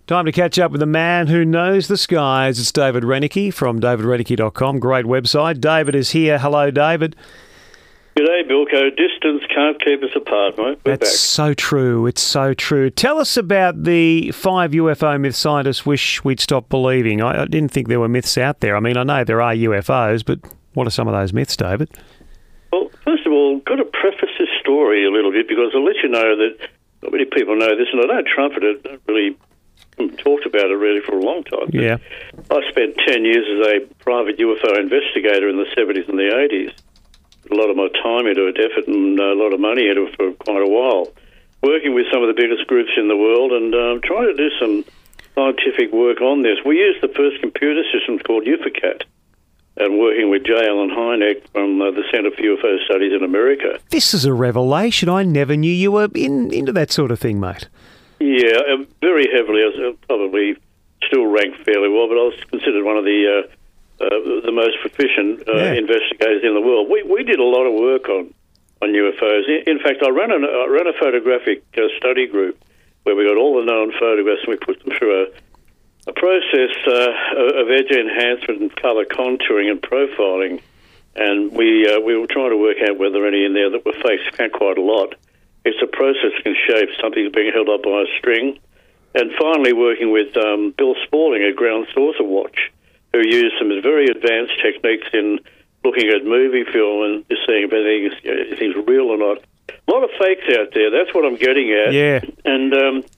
Time to catch up with the man who knows the skies. It's David Renicky from davidrenicky.com. Great website. David is here. Hello, David. G'day, Bilko. Distance can't keep us apart, mate. We're That's back. so true. It's so true. Tell us about the 5 UFO myths scientists wish we'd stop believing. I didn't think there were myths out there. I mean, I know there are UFOs, but what are some of those myths, David? Well, first of all, got to preface this story a little bit because I'll let you know that not many people know this, and I don't trumpet it. I don't really talked about it really for a long time. Yeah. I spent 10 years as a private UFO investigator in the 70s and the 80s. A lot of my time into it, effort and a lot of money into it for quite a while. Working with some of the biggest groups in the world and trying to do some scientific work on this. We used the first computer system called UFOCAT and working with J. Allen Hynek from the Center for UFO Studies in America. This is a revelation. I never knew you were into that sort of thing, mate. Yeah, very heavily. I was probably still ranked fairly well, but I was considered one of the most proficient investigators in the world. We did a lot of work on UFOs. In fact, I ran a photographic study group where we got all the known photographs and we put them through a process of edge enhancement and colour contouring and profiling. And we were trying to work out whether any in there that were fakes. Found quite a lot. It's a process that can shape something that's being held up by a string. And finally working with Bill Spaulding at Ground Saucer Watch, who used some very advanced techniques in looking at movie film and just seeing if anything's real or not. A lot of fakes out there. That's what I'm getting at. Yeah. And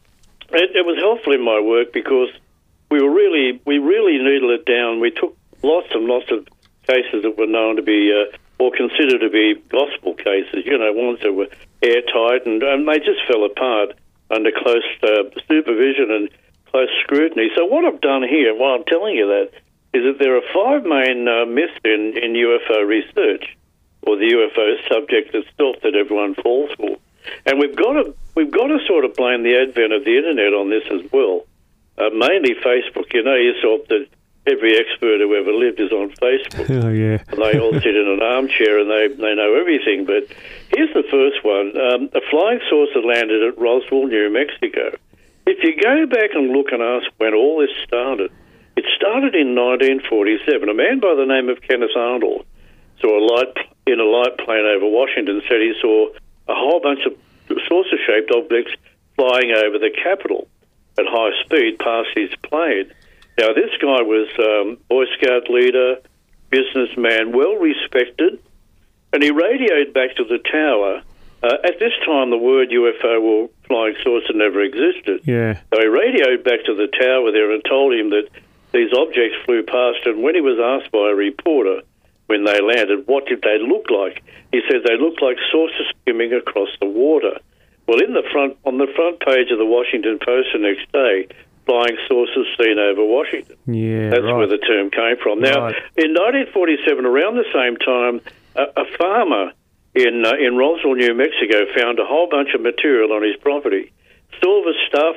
it was helpful in my work because we really needled it down. We took lots and lots of cases that were known to be or considered to be gospel cases. You know, ones that were airtight and they just fell apart under close supervision and close scrutiny. So what I've done here, while I'm telling you that, is that there are 5 main myths in UFO research, or the UFO subject itself that everyone falls for, and we've got to sort of blame the advent of the internet on this as well. Mainly Facebook. You know yourself that every expert who ever lived is on Facebook. Oh yeah. And they all sit in an armchair and they know everything. But here's the first one: a flying saucer landed at Roswell, New Mexico. If you go back and look and ask when all this started. It started in 1947. A man by the name of Kenneth Arnold saw a light plane over Washington, said he saw a whole bunch of saucer-shaped objects flying over the Capitol at high speed past his plane. Now, this guy was Boy Scout leader, businessman, well-respected, and he radioed back to the tower. At this time, the word UFO or flying saucer never existed. Yeah. So he radioed back to the tower there and told him that these objects flew past, and when he was asked by a reporter when they landed, what did they look like? He said they looked like saucers skimming across the water. Well, on the front page of the Washington Post the next day, flying saucers seen over Washington. Yeah, That's right. where the term came from. Now, in 1947, around the same time, a farmer in Roswell, New Mexico, found a whole bunch of material on his property. Silver stuff,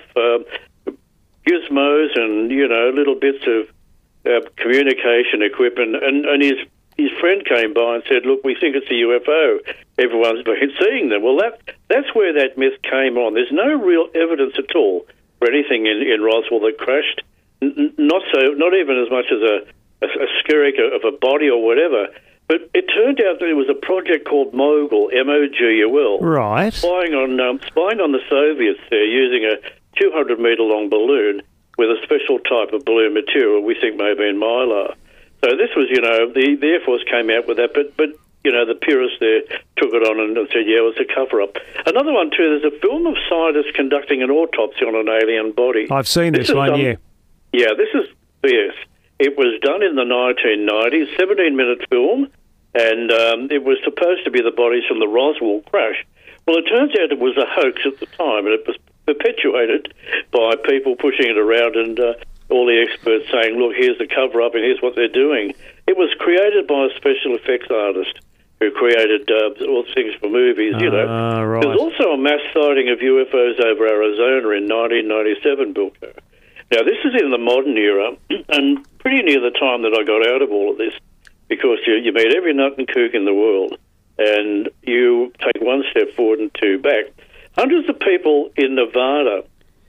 gizmos and, little bits of communication equipment. And his friend came by and said, look, we think it's a UFO. Everyone's been seeing them. Well, that's where that myth came on. There's no real evidence at all for anything in Roswell that crashed. Not even as much as a skerrick of a body or whatever. But it turned out that it was a project called Mogul, M-O-G-U-L. Right. Spying on the Soviets there using a 200-metre-long balloon with a special type of balloon material we think may have been Mylar. So this was, the Air Force came out with that, but the purists there took it on and said, yeah, it was a cover-up. Another one, too, there's a film of scientists conducting an autopsy on an alien body. I've seen this one, yeah. Yeah, yes. It was done in the 1990s, 17-minute film, and it was supposed to be the bodies from the Roswell crash. Well, it turns out it was a hoax at the time, and it was perpetuated by people pushing it around and all the experts saying, look, here's the cover-up and here's what they're doing. It was created by a special effects artist who created all things for movies, Right. There's also a mass sighting of UFOs over Arizona in 1997, Bilko. Now, this is in the modern era and pretty near the time that I got out of all of this because you meet every nut and kook in the world and you take one step forward and two back. Hundreds of people in Nevada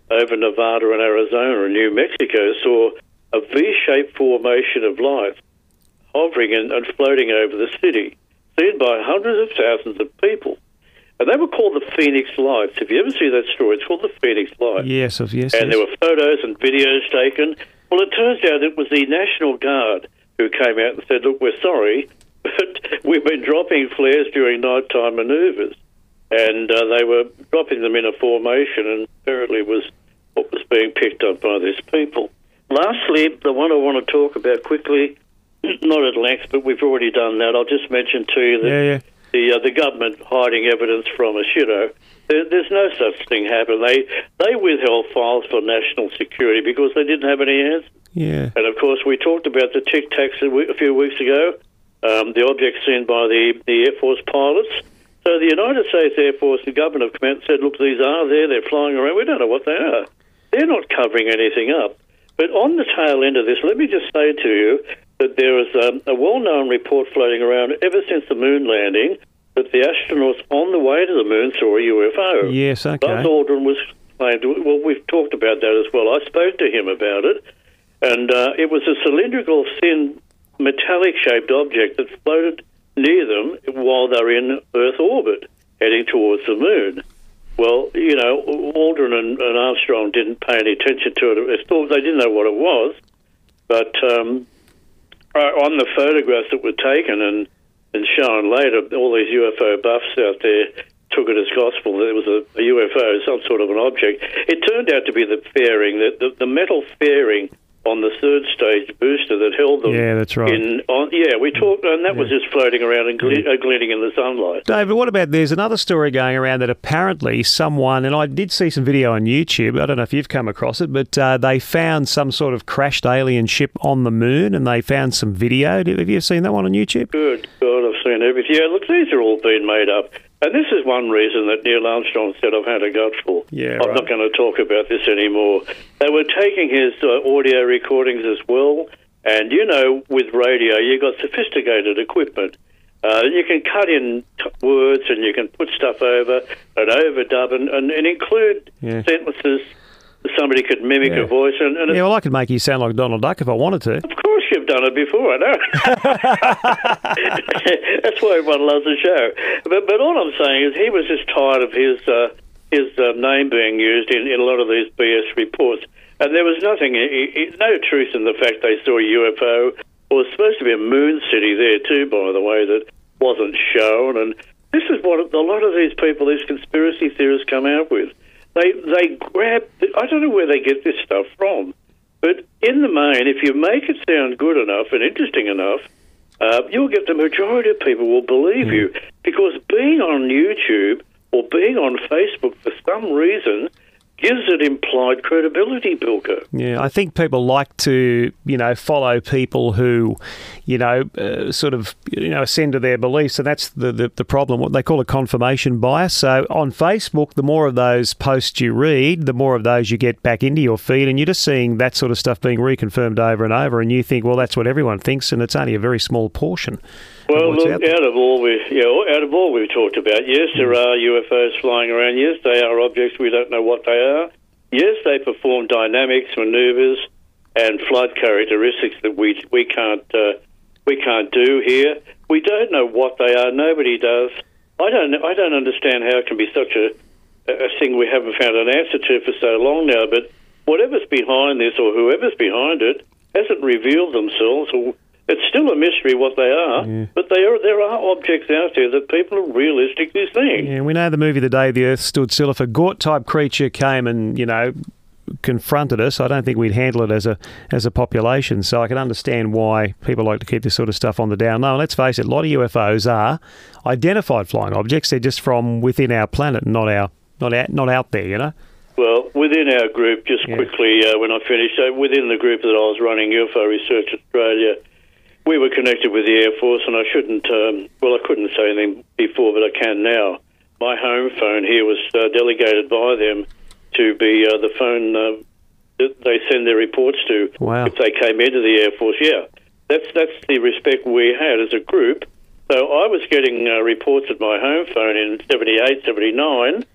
over Nevada and Arizona and New Mexico saw a V-shaped formation of lights hovering and floating over the city, seen by hundreds of thousands of people. And they were called the Phoenix Lights. If you ever see that story, it's called the Phoenix Lights. Yes. And there were photos and videos taken. Well, it turns out it was the National Guard who came out and said, look, we're sorry, but we've been dropping flares during nighttime manoeuvres. And they were dropping them in a formation, and apparently it was what was being picked up by these people. Lastly, the one I want to talk about quickly, not at length, but we've already done that. I'll just mention to you that the government hiding evidence from us, there's no such thing happen. They withheld files for national security because they didn't have any answers. Yeah. And, of course, we talked about the Tic Tacs a few weeks ago, the objects seen by the Air Force pilots. So the United States Air Force, the government have come out and said, look, these are there, they're flying around. We don't know what they are. They're not covering anything up. But on the tail end of this, let me just say to you that there is a well-known report floating around ever since the moon landing that the astronauts on the way to the moon saw a UFO. Yes, okay. Buzz Aldrin was claimed, well, we've talked about that as well. I spoke to him about it, and it was a cylindrical, thin, metallic-shaped object that floated near them while they're in Earth orbit, heading towards the moon. Well, Aldrin and Armstrong didn't pay any attention to it. They didn't know what it was, but on the photographs that were taken and shown later, all these UFO buffs out there took it as gospel that it was a UFO, some sort of an object. It turned out to be the fairing, the metal fairing on the third stage booster that held them. Yeah, that's right. We talked, and that was just floating around and glinting in the sunlight. David, what about there's another story going around that apparently someone, and I did see some video on YouTube, I don't know if you've come across it, but they found some sort of crashed alien ship on the moon, and they found some video. Have you seen that one on YouTube? Good God, I've seen everything. Yeah, look, these are all being made up. And this is one reason that Neil Armstrong said, I've had a gutful. Yeah, I'm not going to talk about this anymore. They were taking his audio recordings as well. And, with radio, you've got sophisticated equipment. You can cut in words and you can put stuff over and overdub and include sentences somebody could mimic a voice. Well, I could make you sound like Donald Duck if I wanted to. Of course you've done it before, I know. That's why everyone loves the show. But all I'm saying is he was just tired of his name being used in a lot of these BS reports. And there was no truth in the fact they saw a UFO. Well, there's supposed to be a moon city there too, by the way, that wasn't shown. And this is what a lot of these people, these conspiracy theorists come out with. They grab, I don't know where they get this stuff from, but in the main, if you make it sound good enough and interesting enough, you'll get the majority of people will believe you. Because being on YouTube or being on Facebook for some reason gives it implied credibility, Bilko. Yeah, I think people like to, follow people who, ascend to their beliefs, and that's the problem, what they call a confirmation bias. So on Facebook, the more of those posts you read, the more of those you get back into your feed, and you're just seeing that sort of stuff being reconfirmed over and over, and you think, well, that's what everyone thinks, and it's only a very small portion. Well, look, out of all we've talked about, yes, there are UFOs flying around. Yes, they are objects. We don't know what they are. Yes, they perform dynamics, manoeuvres, and flight characteristics that we can't do here. We don't know what they are. Nobody does. I don't understand how it can be such a thing we haven't found an answer to for so long now. But whatever's behind this, or whoever's behind it, hasn't revealed themselves. Or it's still a mystery what they are, but there are objects out there that people are realistically seeing. Yeah, we know the movie The Day the Earth Stood Still. If a Gort-type creature came and, confronted us, I don't think we'd handle it as a population. So I can understand why people like to keep this sort of stuff on the down low. And let's face it, a lot of UFOs are identified flying objects. They're just from within our planet, not out there, Well, within our group, just quickly, when I finish, within the group that I was running, UFO Research Australia, we were connected with the Air Force, and I couldn't say anything before, but I can now. My home phone here was delegated by them to be the phone that they send their reports to if they came into the Air Force. Yeah, that's the respect we had as a group. So I was getting reports at my home phone in 78, 79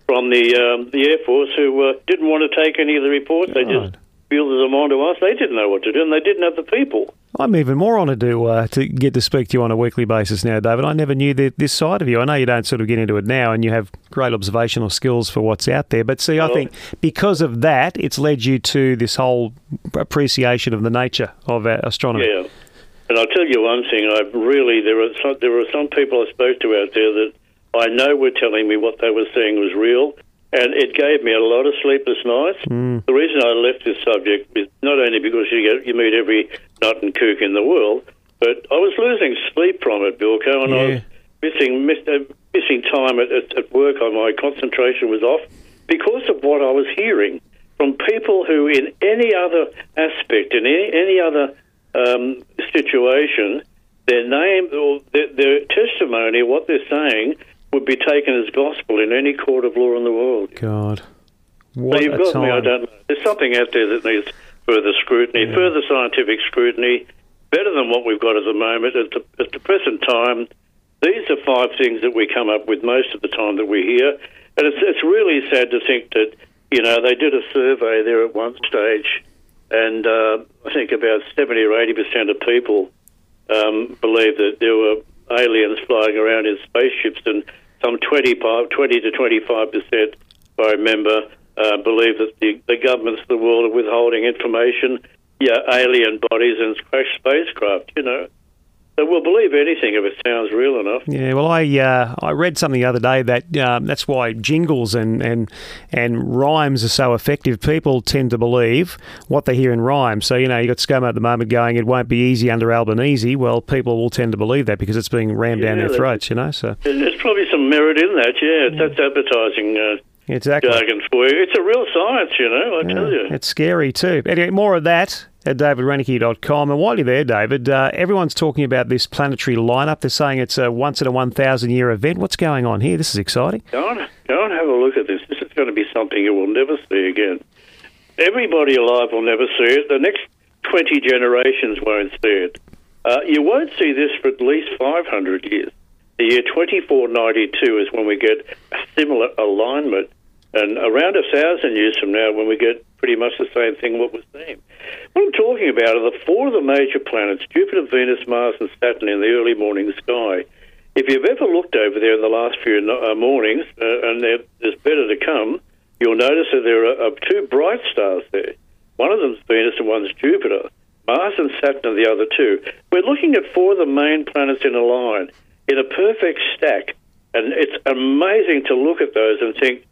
from the Air Force who didn't want to take any of the reports. They just fielded them onto us. They didn't know what to do, and they didn't have the people. I'm even more honoured to get to speak to you on a weekly basis now, David. I never knew this side of you. I know you don't sort of get into it now, and you have great observational skills for what's out there. But see, I think because of that, it's led you to this whole appreciation of the nature of astronomy. Yeah, and I'll tell you one thing. There were some people I spoke to out there that I know were telling me what they were saying was real, and it gave me a lot of sleepless nights. The reason I left this subject is not only because you meet every nut and kook in the world, but I was losing sleep from it, Bilko, and I was missing time at work. My concentration was off because of what I was hearing from people who, in any other aspect, in any other situation, their name or their testimony, what they're saying, would be taken as gospel in any court of law in the world. God, what so you've got time. me, I don't know. There's something out there that needs further scrutiny, further scientific scrutiny, better than what we've got at the moment. At the present time, these are 5 things that we come up with most of the time that we hear. And it's really sad to think that, they did a survey there at one stage, and I think about 70 or 80% of people believe that there were aliens flying around in spaceships, and some 20 to 25%, if I remember, believe that the governments of the world are withholding information, alien bodies and crashed spacecraft, So we'll believe anything if it sounds real enough. Yeah, well, I read something the other day that that's why jingles and rhymes are so effective. People tend to believe what they hear in rhymes. So, you got ScoMo at the moment going, it won't be easy under Albanese. Well, people will tend to believe that because it's being rammed down their throats, So there's probably some merit in that, That's advertising jargon for you. It's a real science, I tell you. It's scary too. Anyway, more of that at davidreneke.com. And while you're there, David, everyone's talking about this planetary lineup. They're saying it's a once in a 1,000-year event. What's going on here? This is exciting. Go and have a look at this. This is going to be something you will never see again. Everybody alive will never see it. The next 20 generations won't see it. You won't see this for at least 500 years. The year 2492 is when we get a similar alignment. And around 1,000 years from now, when we get pretty much the same thing what we're seeing. What I'm talking about are the 4 of the major planets, Jupiter, Venus, Mars, and Saturn, in the early morning sky. If you've ever looked over there in the last few mornings, and there's better to come, you'll notice that there are 2 bright stars there. One of them's Venus and one's Jupiter. Mars and Saturn are the other 2. We're looking at 4 of the main planets in a line, in a perfect stack. And it's amazing to look at those and think,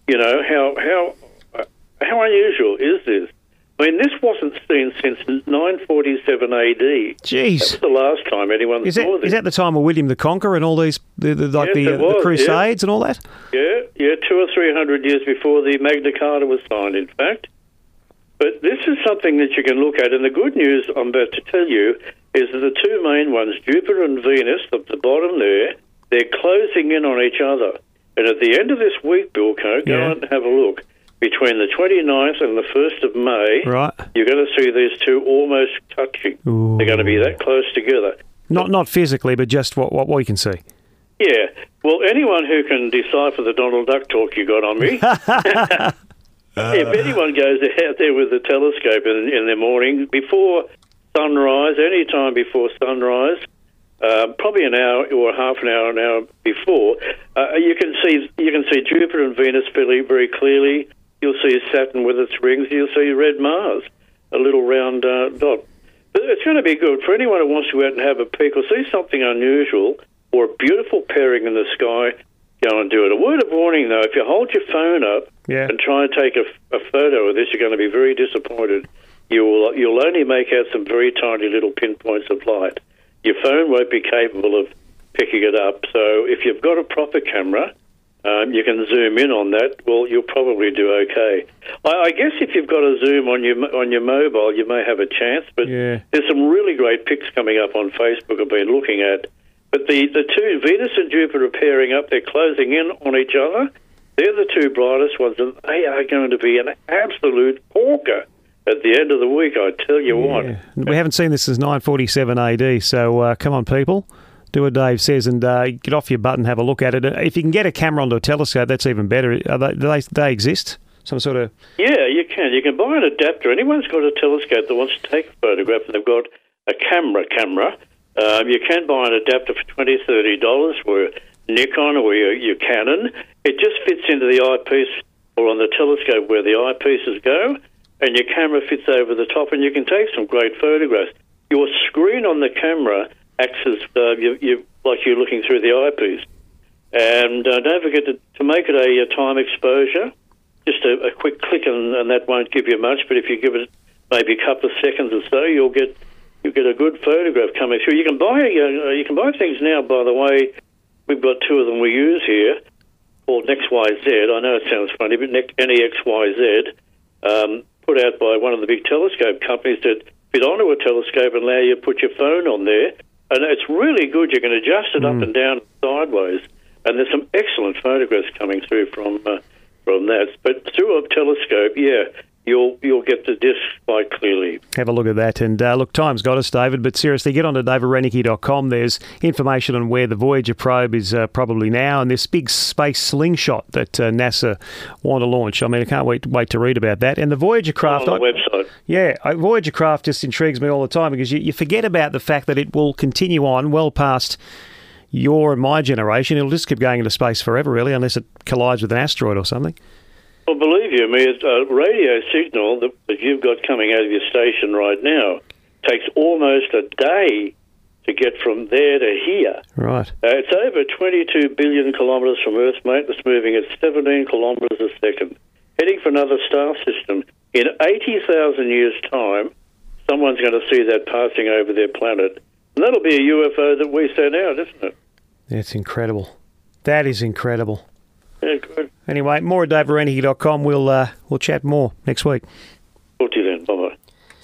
how unusual is this? I mean, this wasn't seen since 947 AD. Jeez. That was the last time anyone saw this. Is that the time of William the Conqueror and all these, the Crusades and all that? Yeah, 200 or 300 years before the Magna Carta was signed, in fact. But this is something that you can look at, and the good news I'm about to tell you is that the 2 main ones, Jupiter and Venus, at the bottom there, they're closing in on each other. And at the end of this week, Bilko, go and have a look. Between the 29th and the 1st of May, you're going to see these 2 almost touching. Ooh. They're going to be that close together. Not physically, but just what we can see. Yeah. Well, anyone who can decipher the Donald Duck talk you got on me, if anyone goes out there with a telescope in the morning, before sunrise, any time before sunrise, probably an hour or half an hour before, you can see Jupiter and Venus very clearly. You'll see Saturn with its rings. You'll see red Mars, a little round dot. But it's going to be good for anyone who wants to go out and have a peek or see something unusual or a beautiful pairing in the sky. Go and do it. A word of warning, though: if you hold your phone up and try and take a photo of this, you're going to be very disappointed. You'll only make out some very tiny little pinpoints of light. Your phone won't be capable of picking it up. So if you've got a proper camera, you can zoom in on that. Well, you'll probably do okay. I guess if you've got a zoom on your mobile, you may have a chance. But there's some really great pics coming up on Facebook I've been looking at. But the 2, Venus and Jupiter, are pairing up. They're closing in on each other. They're the 2 brightest ones, and they are going to be an absolute corker at the end of the week, I tell you what. We haven't seen this since 947 AD, so come on, people. Do what Dave says and get off your butt and have a look at it. If you can get a camera onto a telescope, that's even better. Do they exist? Some sort of... Yeah, you can. You can buy an adapter. Anyone's got a telescope that wants to take a photograph and they've got a camera. You can buy an adapter for $20, $30 for Nikon or your Canon. It just fits into the eyepiece or on the telescope where the eyepieces go, and your camera fits over the top, and you can take some great photographs. Your screen on the camera acts as like you're looking through the eyepiece. And don't forget to make it a time exposure. Just a quick click, and that won't give you much. But if you give it maybe a couple of seconds or so, you'll get a good photograph coming through. You can buy things now. By the way, we've got two of them we use here called NextYZ. I know it sounds funny, but NextYZ, put out by one of the big telescope companies that fit onto a telescope and allow you to put your phone on there. And it's really good. You can adjust it up and down and sideways. And there's some excellent photographs coming through from that. But through a telescope, you'll get the disc quite clearly. Have a look at that. And look, time's got us, David, but seriously, get onto davidrenicky.com. There's information on where the Voyager probe is probably now, and this big space slingshot that NASA want to launch. I mean, I can't wait to read about that. And the Voyager craft... On the website. Yeah, Voyager craft just intrigues me all the time because you forget about the fact that it will continue on well past your and my generation. It'll just keep going into space forever, really, unless it collides with an asteroid or something. Well, believe you me, a radio signal that you've got coming out of your station right now takes almost a day to get from there to here. Right. It's over 22 billion kilometres from Earth, mate. It's moving at 17 kilometres a second, heading for another star system. In 80,000 years' time, someone's going to see that passing over their planet. And that'll be a UFO that we send out, isn't it? That's incredible. That is incredible. Yeah, good. Anyway, more at davidrenicky.com. We'll chat more next week.